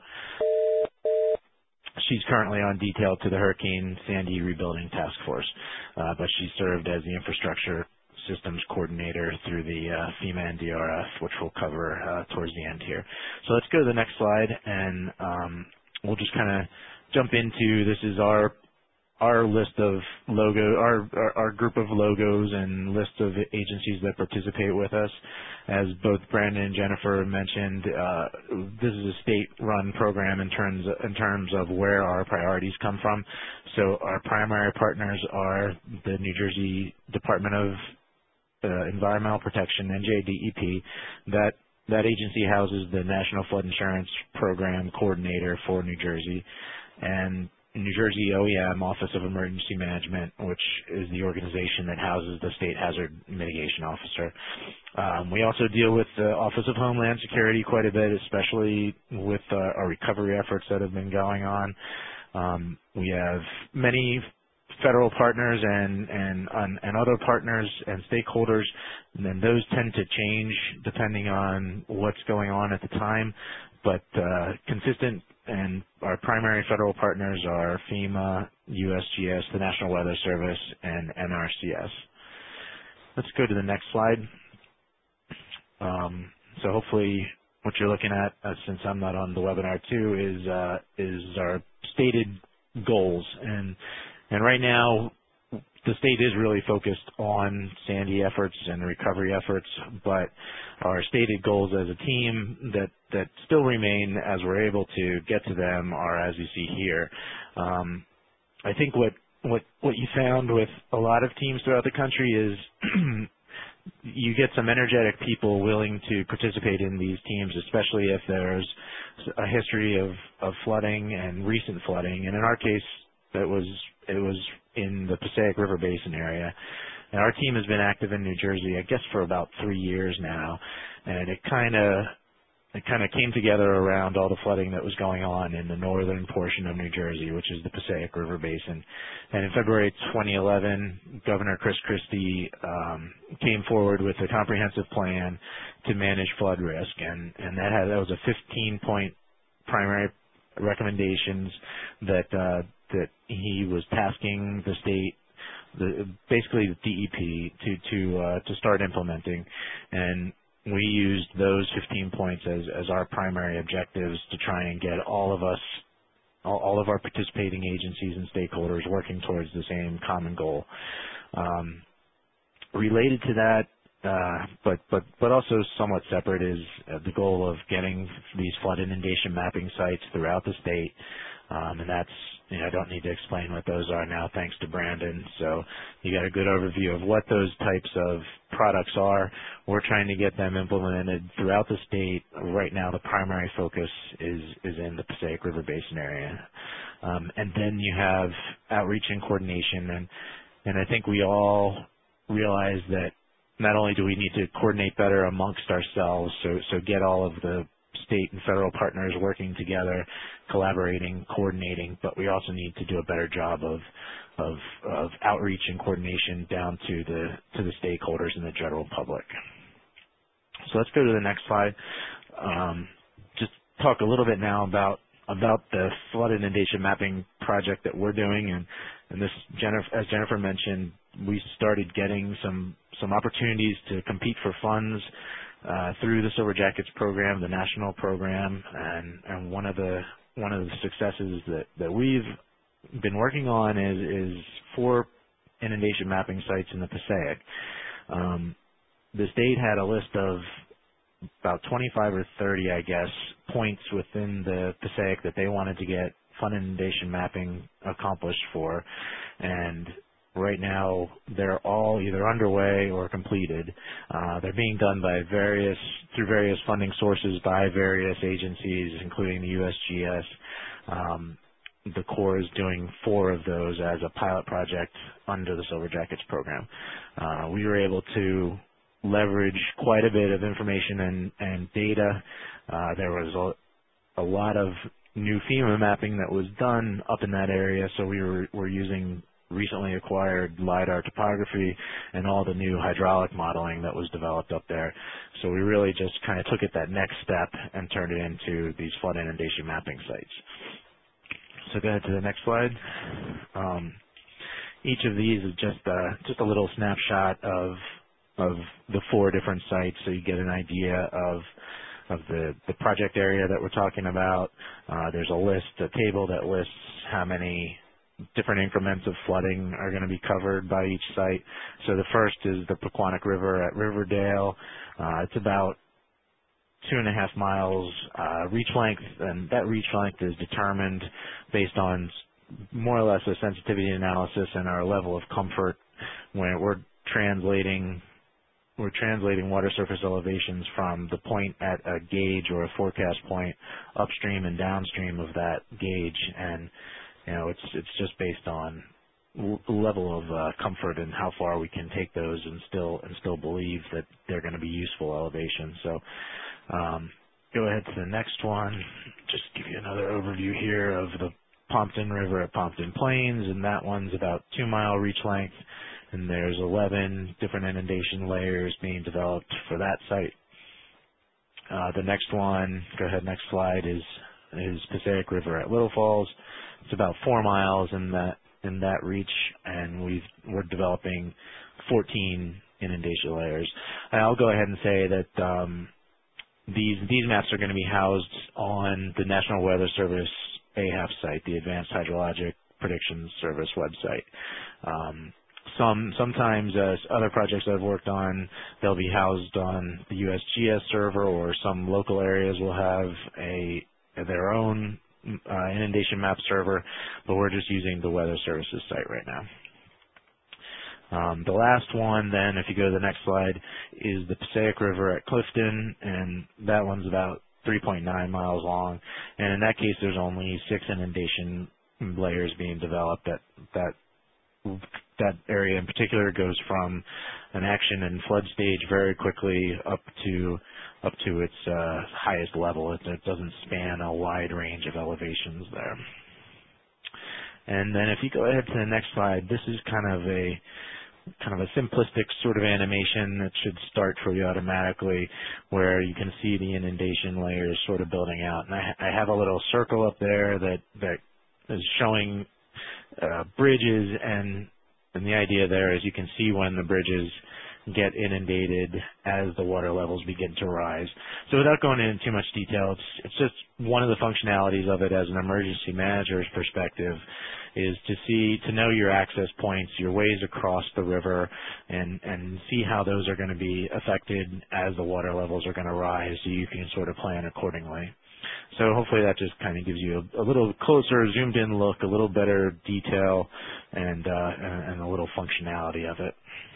She's currently on detail to the Hurricane Sandy Rebuilding Task Force, but she served as the infrastructure systems coordinator through the FEMA and DRF, which we'll cover towards the end here. So let's go to the next slide, and we'll just kind of jump into, this is our list of our group of logos and list of agencies that participate with us. As both Brandon and Jennifer mentioned, this is a state-run program in terms of where our priorities come from. So our primary partners are the New Jersey Department of Environmental Protection, NJDEP. That agency houses the National Flood Insurance Program Coordinator for New Jersey, and New Jersey OEM, Office of Emergency Management, which is the organization that houses the State Hazard Mitigation Officer. We also deal with the Office of Homeland Security quite a bit, especially with our recovery efforts that have been going on. We have many federal partners and other partners and stakeholders, and then those tend to change depending on what's going on at the time. But consistent, and our primary federal partners are FEMA, USGS, the National Weather Service, and NRCS. Let's go to the next slide. So hopefully what you're looking at, since I'm not on the webinar too, is our stated goals. And right now, the state is really focused on Sandy efforts and recovery efforts, but our stated goals as a team that still remain as we're able to get to them are as you see here. I think what you found with a lot of teams throughout the country is you get some energetic people willing to participate in these teams, especially if there's a history of flooding and recent flooding. And in our case, it was in the Passaic River Basin area. And our team has been active in New Jersey, I guess, for about 3 years now. And it kind of came together around all the flooding that was going on in the northern portion of New Jersey, which is the Passaic River Basin. And in February 2011, Governor Chris Christie came forward with a comprehensive plan to manage flood risk, and that was a 15-point primary recommendations that he was tasking the state, basically the DEP, to start implementing. And we used those 15 points as our primary objectives to try and get all of our participating agencies and stakeholders working towards the same common goal. Related to that, but also somewhat separate, is the goal of getting these flood inundation mapping sites throughout the state. And that's, I don't need to explain what those are now, thanks to Brandon. So you got a good overview of what those types of products are. We're trying to get them implemented throughout the state. Right now, the primary focus is in the Passaic River Basin area. And then you have outreach and coordination. And I think we all realize that not only do we need to coordinate better amongst ourselves, so get all of the state and federal partners working together, collaborating, coordinating, but we also need to do a better job of outreach and coordination down to the stakeholders and the general public. So let's go to the next slide. Just talk a little bit now about the flood inundation mapping project that we're doing, and this, as Jennifer mentioned, we started getting some opportunities to compete for funds through the Silver Jackets program, the national program, and one of the successes that we've been working on is 4 inundation mapping sites in the Passaic. The state had a list of about 25 or 30, I guess, points within the Passaic that they wanted to get flood inundation mapping accomplished for, and right now they're all either underway or completed. They're being done through various funding sources by various agencies, including the USGS. The Corps is doing 4 of those as a pilot project under the Silver Jackets program. We were able to leverage quite a bit of information and data. There was a lot of new FEMA mapping that was done up in that area, so we're using recently acquired LIDAR topography and all the new hydraulic modeling that was developed up there. So we really just kind of took it that next step and turned it into these flood inundation mapping sites. So go ahead to the next slide. Each of these is just a little snapshot of the 4 different sites, so you get an idea of the project area that we're talking about. There's a table that lists how many different increments of flooding are going to be covered by each site. So the first is the Pequannock River at Riverdale. It's about 2.5 miles reach length, and that reach length is determined based on more or less a sensitivity analysis and our level of comfort when we're translating water surface elevations from the point at a gauge or a forecast point upstream and downstream of that gauge. And it's just based on level of comfort and how far we can take those and still believe that they're going to be useful elevations. So go ahead to the next one. Just give you another overview here of the Pompton River at Pompton Plains, and that one's about 2-mile reach length, and there's 11 different inundation layers being developed for that site. The next one, go ahead, next slide, is Passaic River at Little Falls. It's about 4 miles in that reach, and we're developing 14 inundation layers. And I'll go ahead and say that these maps are going to be housed on the National Weather Service AHAP site, the Advanced Hydrologic Prediction Service website. Sometimes other projects I've worked on, they'll be housed on the USGS server, or some local areas will have their own inundation map server, but we're just using the Weather Services site right now. The last one then, if you go to the next slide, is the Passaic River at Clifton, and that one's about 3.9 miles long, and in that case there's only 6 inundation layers being developed. That area in particular goes from an action and flood stage very quickly up to its highest level. It doesn't span a wide range of elevations there. And then if you go ahead to the next slide, this is kind of a simplistic sort of animation that should start for you automatically, where you can see the inundation layers sort of building out. And I have a little circle up there that is showing bridges, and the idea there is you can see when the bridges get inundated as the water levels begin to rise. So without going into too much detail, it's just one of the functionalities of it as an emergency manager's perspective is to know your access points, your ways across the river, and see how those are going to be affected as the water levels are going to rise, so you can sort of plan accordingly. So hopefully that just kind of gives you a little closer, zoomed in look, a little better detail, and a little functionality of it.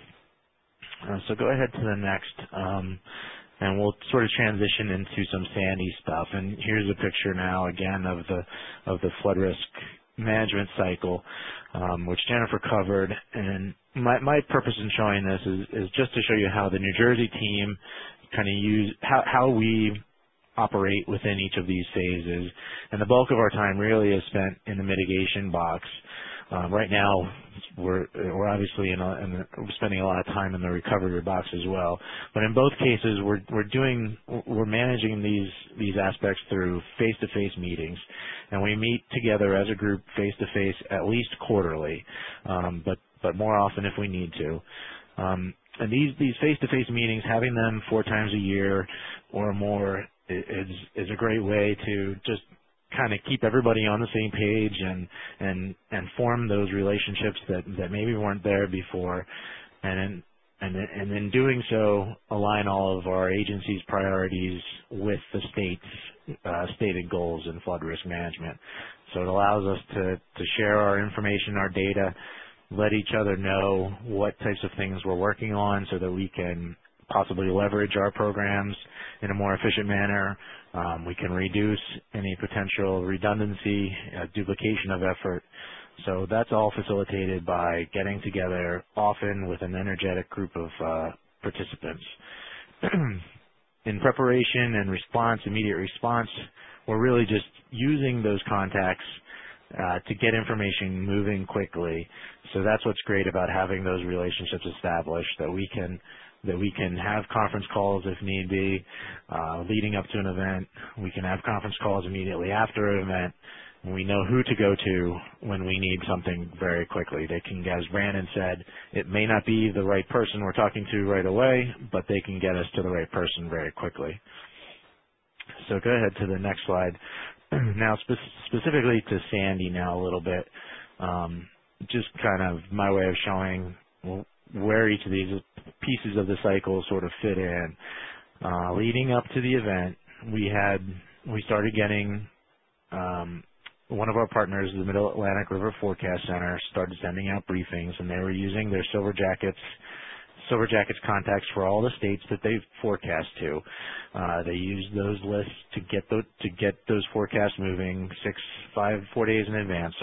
So go ahead to the next, and we'll sort of transition into some Sandy stuff. And here's a picture now again of the flood risk management cycle, which Jennifer covered. And my purpose in showing this is just to show you how the New Jersey team kind of use how we operate within each of these phases. And the bulk of our time really is spent in the mitigation box. Right now, we're obviously we're spending a lot of time in the recovery box as well. But in both cases, we're managing these aspects through face-to-face meetings, and we meet together as a group face-to-face at least quarterly, but more often if we need to. And these face-to-face meetings, having them 4 times a year or more, is a great way to just kind of keep everybody on the same page and form those relationships that maybe weren't there before, and in doing so align all of our agency's priorities with the state's stated goals in flood risk management. So it allows us to share our information, our data, let each other know what types of things we're working on so that we can possibly leverage our programs in a more efficient manner. We can reduce any potential redundancy, duplication of effort. So that's all facilitated by getting together often with an energetic group of participants. In preparation and response, immediate response, we're really just using those contacts to get information moving quickly. So that's what's great about having those relationships established, that we can have conference calls if need be, leading up to an event. We can have conference calls immediately after an event, and we know who to go to when we need something very quickly. They can, as Brandon said, it may not be the right person we're talking to right away, but they can get us to the right person very quickly. So go ahead to the next slide. Now, specifically to Sandy now a little bit, just kind of my way of showing where each of these pieces of the cycle sort of fit in. Leading up to the event, we started getting one of our partners, the Middle Atlantic River Forecast Center, started sending out briefings, and they were using their Silver Jackets Silver Jackets contacts for all the states that they forecast to. They use those lists to get those forecasts moving 4 days in advance.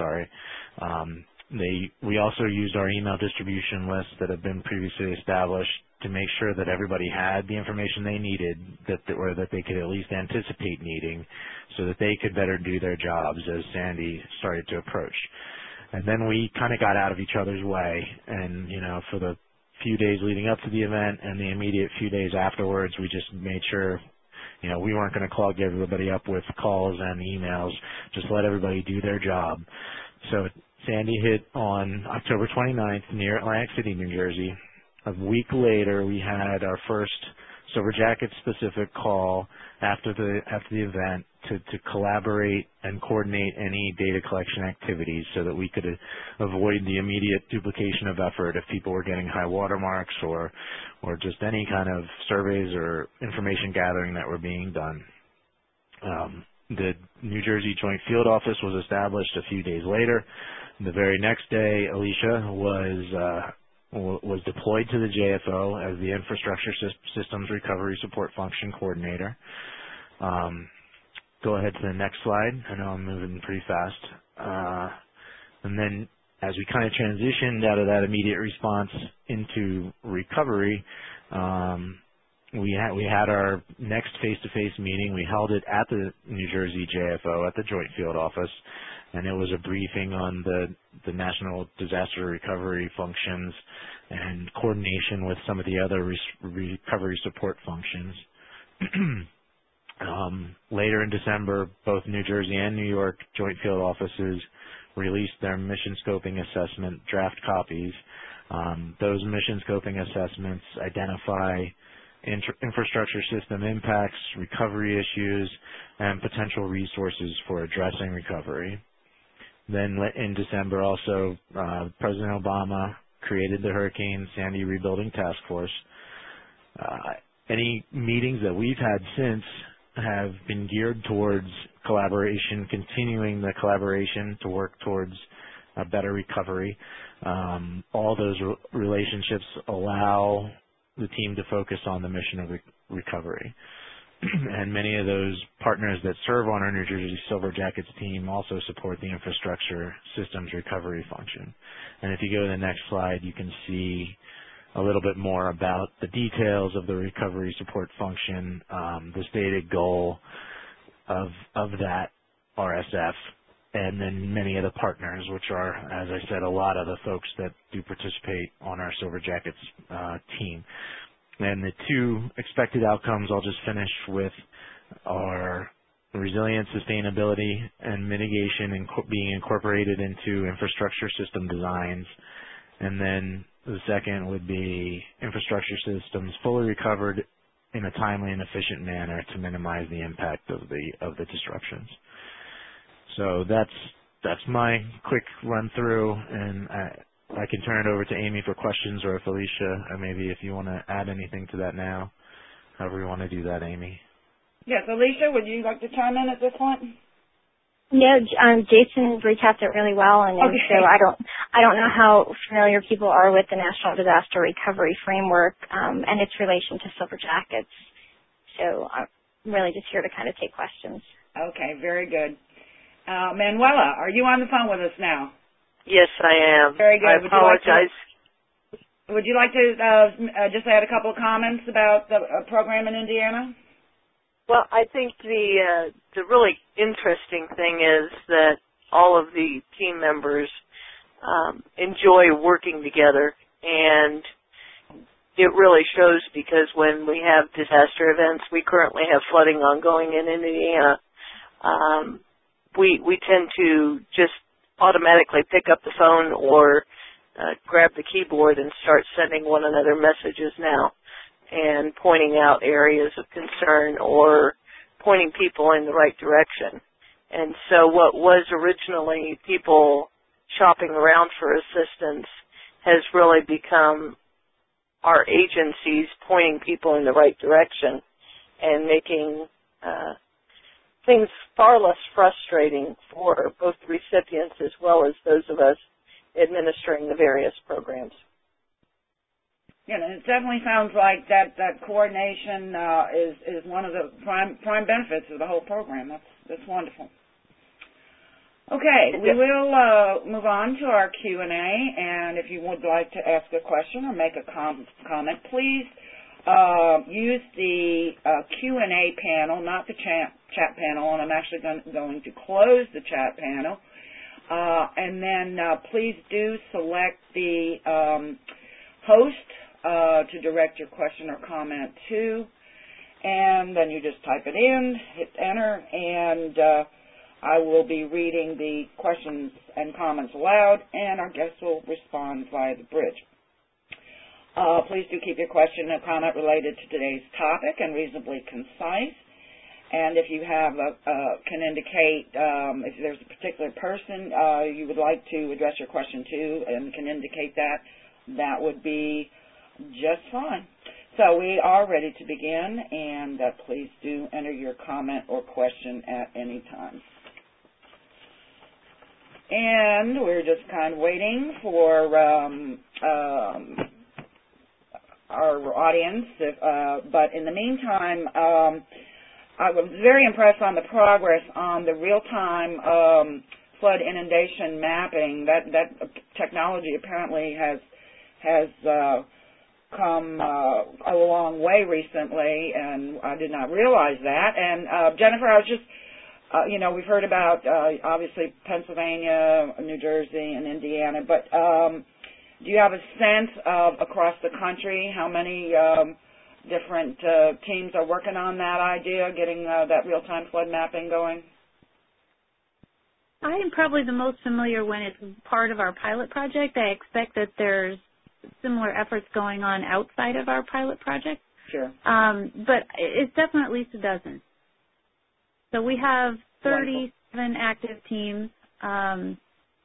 We also used our email distribution lists that have been previously established to make sure that everybody had the information they needed, or that they could at least anticipate needing, so that they could better do their jobs as Sandy started to approach. And then we kind of got out of each other's way, and for the few days leading up to the event and the immediate few days afterwards, we just made sure we weren't going to clog everybody up with calls and emails. Just let everybody do their job. So Sandy hit on October 29th near Atlantic City, New Jersey. A week later, we had our first Silver Jacket specific call after the event to collaborate and coordinate any data collection activities so that we could avoid the immediate duplication of effort if people were getting high water marks or just any kind of surveys or information gathering that were being done. The New Jersey Joint Field Office was established a few days later. The very next day, Alicia was deployed to the JFO as the Infrastructure Systems Recovery Support Function Coordinator. Go ahead to the next slide. I know I'm moving pretty fast. And then as we kind of transitioned out of that immediate response into recovery, we had our next face-to-face meeting. We held it at the New Jersey JFO at the Joint Field Office, and it was a briefing on the National Disaster Recovery functions and coordination with some of the other recovery support functions. Later in December, both New Jersey and New York Joint Field Offices released their mission scoping assessment draft copies. Those mission scoping assessments identify infrastructure system impacts, recovery issues, and potential resources for addressing recovery. Then in December also, President Obama created the Hurricane Sandy Rebuilding Task Force. Any meetings that we've had since have been geared towards collaboration, continuing the collaboration to work towards a better recovery. All those relationships allow the team to focus on the mission of recovery. And many of those partners that serve on our New Jersey Silver Jackets team also support the infrastructure systems recovery function. And if you go to the next slide, you can see a little bit more about the details of the recovery support function, the stated goal of that RSF, and then many of the partners, which are, as I said, a lot of the folks that do participate on our Silver Jackets team. And the two expected outcomes I'll just finish with are resilience, sustainability, and mitigation being incorporated into infrastructure system designs. And then the second would be infrastructure systems fully recovered in a timely and efficient manner to minimize the impact of the disruptions. So that's my quick run through, and I can turn it over to Amy for questions, or if Alicia, or maybe if you want to add anything to that now, however you want to do that, Amy. Yes, Alicia, would you like to chime in at this point? No, Jason recapped it really well, and okay. So I don't know how familiar people are with the National Disaster Recovery Framework and its relation to Silver Jackets. So I'm really just here to kind of take questions. Okay, very good. Manuela, are you on the phone with us now? Yes, I am. Very good. I apologize. Would you like to just add a couple of comments about the program in Indiana? Well, I think the really interesting thing is that all of the team members enjoy working together, and it really shows because when we have disaster events, we currently have flooding ongoing in Indiana. We tend to just automatically pick up the phone or grab the keyboard and start sending one another messages now and pointing out areas of concern or pointing people in the right direction. And so what was originally people shopping around for assistance has really become our agencies pointing people in the right direction and making things far less frustrating for both recipients as well as those of us administering the various programs. It definitely sounds like that coordination is one of the prime benefits of the whole program. That's wonderful. Okay, we will move on to our Q&A, and if you would like to ask a question or make a comment, please use the Q&A panel, not the chat panel, and I'm actually going to close the chat panel. And then please do select the host to direct your question or comment to, and then you just type it in, hit enter, and I will be reading the questions and comments aloud, and our guests will respond via the bridge. Please do keep your question and comment related to today's topic and reasonably concise. And if you have can indicate if there's a particular person you would like to address your question to and can indicate that would be just fine. So we are ready to begin, and please do enter your comment or question at any time. And we're just kind of waiting for our audience. But in the meantime, I was very impressed on the progress on the real-time flood inundation mapping. That technology apparently has come a long way recently, and I did not realize that. And Jennifer, I was just we've heard about, obviously, Pennsylvania, New Jersey, and Indiana, but do you have a sense of, across the country, how many different teams are working on that idea, getting that real-time flood mapping going? I am probably the most familiar when it's part of our pilot project. I expect that there's similar efforts going on outside of our pilot project. Sure. But it's definitely at least a dozen. So we have 37 active teams, and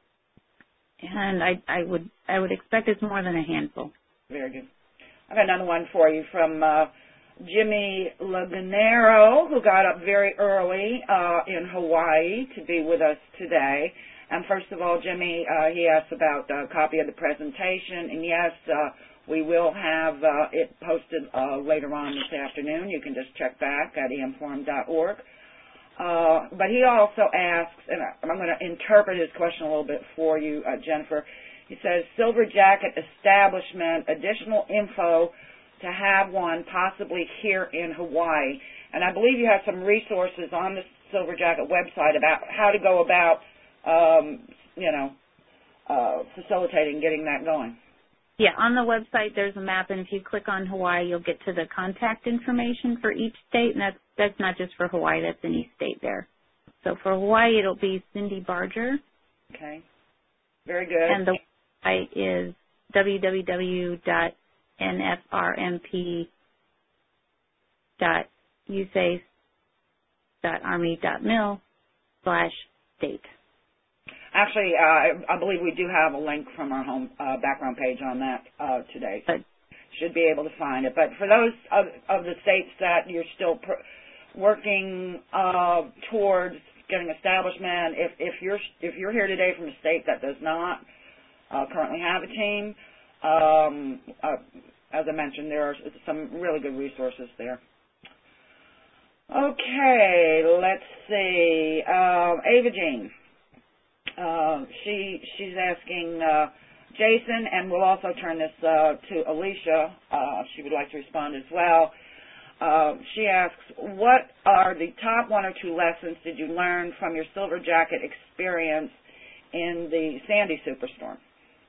I would expect it's more than a handful. Very good. I've got another one for you from Jimmy Lagunero, who got up very early in Hawaii to be with us today. And first of all, Jimmy, he asked about a copy of the presentation, and yes, we will have it posted later on this afternoon. You can just check back at emforum.org. But he also asks, and I'm going to interpret his question a little bit for you, Jennifer. He says, Silver Jacket establishment, additional info to have one possibly here in Hawaii. And I believe you have some resources on the Silver Jacket website about how to go about, facilitating getting that going. Yeah, on the website there's a map, and if you click on Hawaii, you'll get to the contact information for each state, and that's not just for Hawaii, that's in each state there. So for Hawaii, it'll be Cindy Barger. Okay, very good. And the website is www.nfrmp.usace.army.mil/state. Actually, I believe we do have a link from our home background page on that today. So should be able to find it. But for those of the states that you're still working towards getting establishment, if you're here today from a state that does not currently have a team, as I mentioned, there are some really good resources there. Okay, let's see. Ava Jean. She's asking Jason, and we'll also turn this to Alicia. She would like to respond as well. She asks, what are the top one or two lessons did you learn from your Silver Jacket experience in the Sandy superstorm?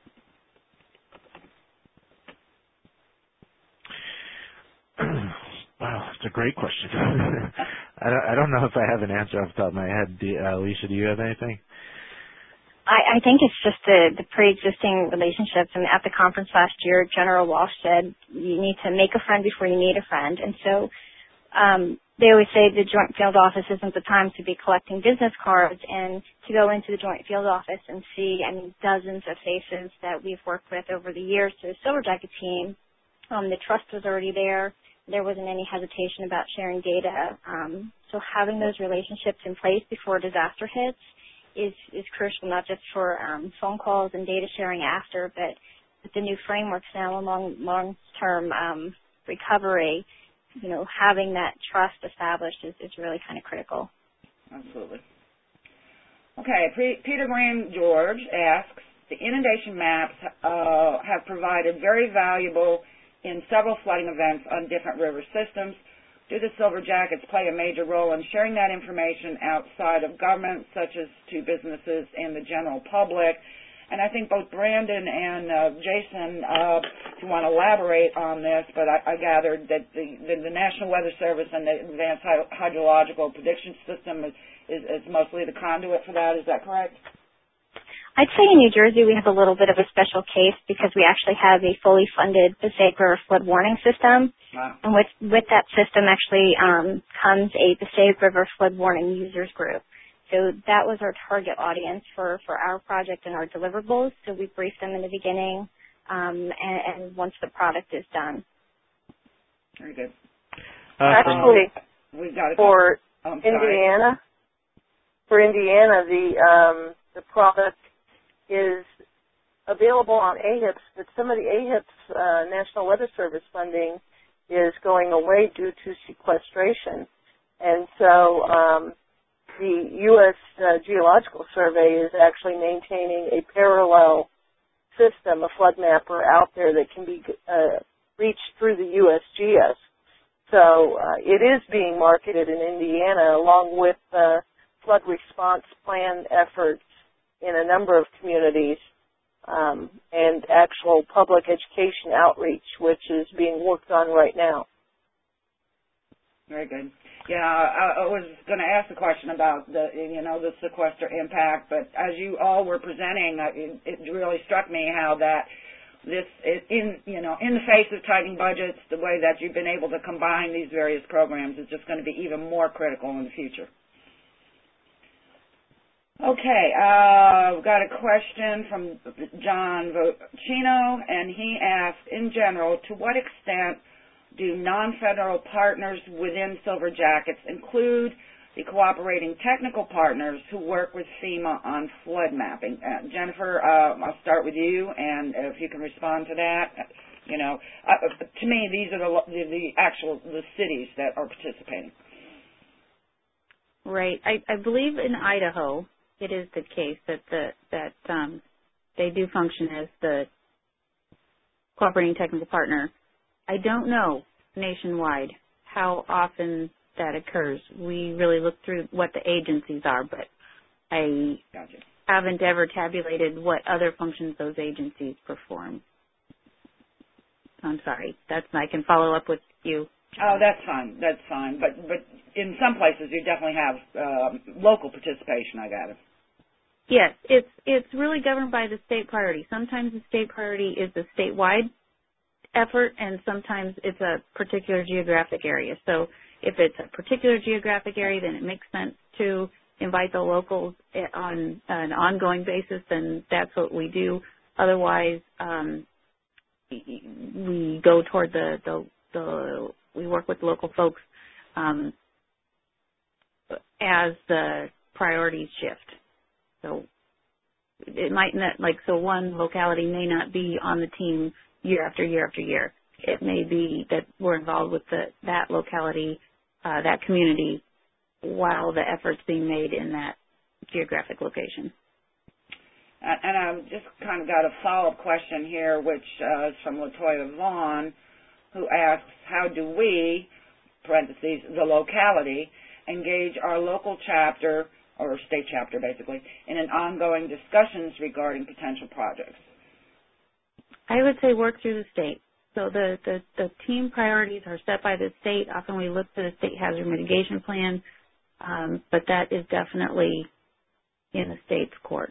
Wow, that's a great question. I don't know if I have an answer off the top of my head. Alicia, do you have anything? I think it's just the pre-existing relationships. And at the conference last year, General Walsh said you need to make a friend before you need a friend. And so they always say the Joint Field Office isn't the time to be collecting business cards, and to go into the Joint Field Office and see, dozens of faces that we've worked with over the years to the Silver Jacket team. The trust was already there. There wasn't any hesitation about sharing data. So having those relationships in place before disaster hits is crucial, not just for phone calls and data sharing after, but the new frameworks now along long-term recovery, having that trust established is really kind of critical. Absolutely. Okay, Peter Green George asks, the inundation maps have provided very valuable in several flooding events on different river systems. Do the Silver Jackets play a major role in sharing that information outside of government, such as to businesses and the general public? And I think both Brandon and Jason, if you want to elaborate on this, but I gathered that the National Weather Service and the Advanced Hydrological Prediction System is mostly the conduit for that. Is that correct? I'd say in New Jersey we have a little bit of a special case because we actually have a fully funded Passaic River flood warning system. Wow. And with that system actually comes a Passaic River flood warning users group. So that was our target audience for our project and our deliverables. So we briefed them in the beginning and once the product is done. Very good. Actually, we've got for Indiana, the product is available on AHIPS, but some of the AHIPS National Weather Service funding is going away due to sequestration. And so the U.S. Geological Survey is actually maintaining a parallel system, a flood mapper out there that can be reached through the USGS. So it is being marketed in Indiana along with flood response plan efforts in a number of communities and actual public education outreach, which is being worked on right now. Very good. Yeah, I was going to ask the question about the sequester impact, but as you all were presenting, it really struck me how that this in the face of tightening budgets, the way that you've been able to combine these various programs is just going to be even more critical in the future. Okay, we've got a question from John Vocino, and he asked, in general, to what extent do non-federal partners within Silver Jackets include the cooperating technical partners who work with FEMA on flood mapping? Jennifer, I'll start with you, and if you can respond to that. To me, these are the cities that are participating. Right. I believe in Idaho it is the case that they do function as the cooperating technical partner. I don't know nationwide how often that occurs. We really look through what the agencies are, but I haven't ever tabulated what other functions those agencies perform. I'm sorry. I can follow up with you. Oh, that's fine. That's fine. But in some places you definitely have local participation, I gather. Yes, it's really governed by the state priority. Sometimes the state priority is a statewide effort, and sometimes it's a particular geographic area. So if it's a particular geographic area, then it makes sense to invite the locals on an ongoing basis, then that's what we do. Otherwise, we go toward we work with local folks as the priorities shift. So it might not, one locality may not be on the team year after year after year. It may be that we're involved with that locality, that community, while the effort's being made in that geographic location. And I've just kind of got a follow-up question here, which is from LaToya Vaughn, who asks, how do we, parentheses, the locality, engage our local chapter, or state chapter basically, in an ongoing discussions regarding potential projects? I would say work through the state. So the team priorities are set by the state. Often we look to the state hazard mitigation plan, but that is definitely in the state's court.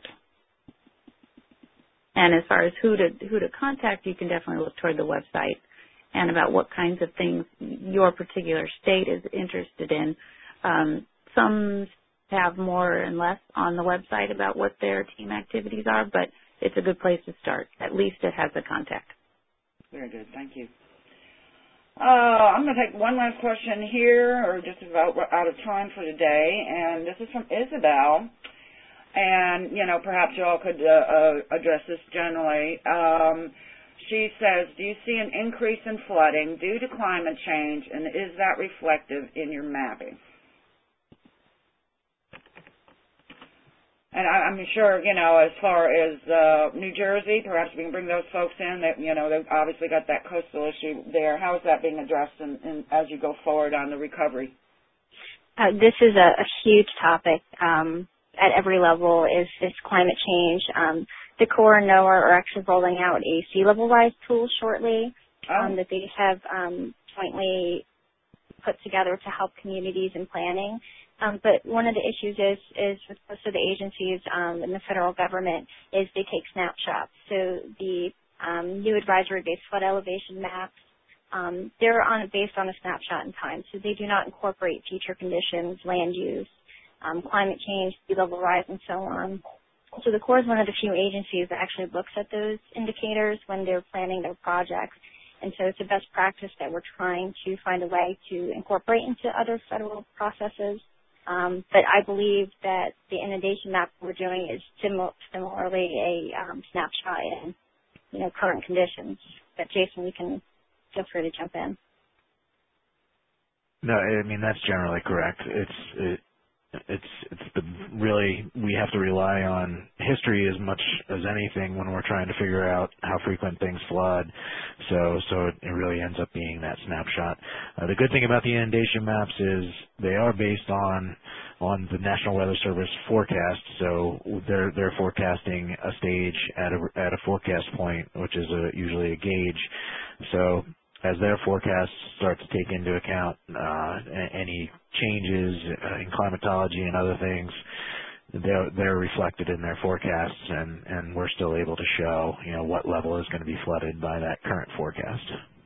And as far as who to contact, you can definitely look toward the website and about what kinds of things your particular state is interested in. Some have more and less on the website about what their team activities are, but it's a good place to start. At least it has a contact. Very good. Thank you. I'm going to take one last question here, or just about out of time for today, and this is from Isabel. And, perhaps you all could address this generally. she says, do you see an increase in flooding due to climate change, and is that reflective in your mapping? And I'm sure, as far as New Jersey, perhaps we can bring those folks in. That they've obviously got that coastal issue there. How is that being addressed as you go forward on the recovery? This is a huge topic at every level. Is climate change. The Corps and NOAA are actually rolling out a sea level rise tool shortly that they have jointly put together to help communities in planning. But one of the issues is with most of the agencies in the federal government is they take snapshots. So the new advisory-based flood elevation maps, they're based on a snapshot in time. So they do not incorporate future conditions, land use, climate change, sea level rise, and so on. So the Corps is one of the few agencies that actually looks at those indicators when they're planning their projects. And so it's a best practice that we're trying to find a way to incorporate into other federal processes. But I believe that the inundation map we're doing is similarly a snapshot in current conditions. But Jason, you can feel free to jump in. No, I mean that's generally correct. We have to rely on history as much as anything when we're trying to figure out how frequent things flood. So it really ends up being that snapshot. The good thing about the inundation maps is they are based on the National Weather Service forecast. So they're forecasting a stage at a forecast point, which is usually a gauge. So as their forecasts start to take into account any changes in climatology and other things, they're reflected in their forecasts, and we're still able to show what level is going to be flooded by that current forecast.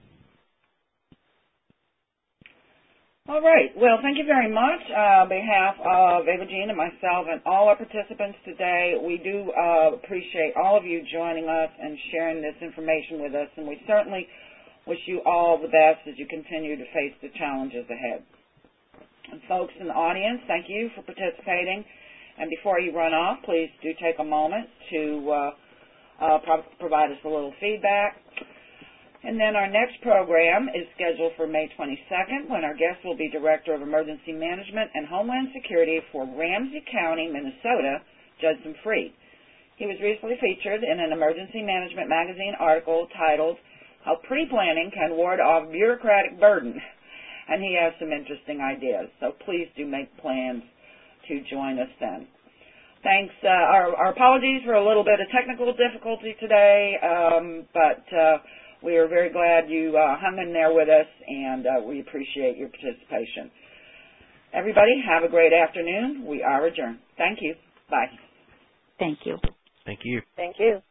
All right. Well, thank you very much. On behalf of Ava Jean and myself and all our participants today, we do appreciate all of you joining us and sharing this information with us, and we certainly wish you all the best as you continue to face the challenges ahead. And folks in the audience, thank you for participating. And before you run off, please do take a moment to provide us a little feedback. And then our next program is scheduled for May 22nd, when our guest will be Director of Emergency Management and Homeland Security for Ramsey County, Minnesota, Judson Freed. He was recently featured in an Emergency Management magazine article titled How Pre-Planning Can Ward Off Bureaucratic Burden. And he has some interesting ideas, so please do make plans to join us then. Thanks. Our apologies for a little bit of technical difficulty today, but we are very glad you hung in there with us, and we appreciate your participation. Everybody, have a great afternoon. We are adjourned. Thank you. Bye. Thank you. Thank you. Thank you.